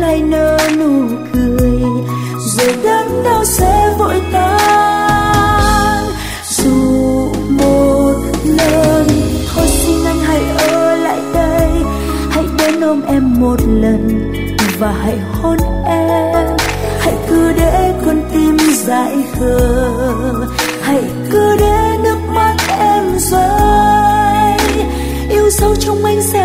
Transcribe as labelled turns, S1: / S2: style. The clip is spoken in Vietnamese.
S1: lại nở nụ cười, rồi đớn đau sẽ vội tan. Dù một lần thôi xin anh hãy ở lại đây, hãy đến ôm em một lần và hãy hôn em. Hãy cứ để con tim dại khờ, hãy cứ để nước mắt em rơi. Yêu sâu trong anh sẽ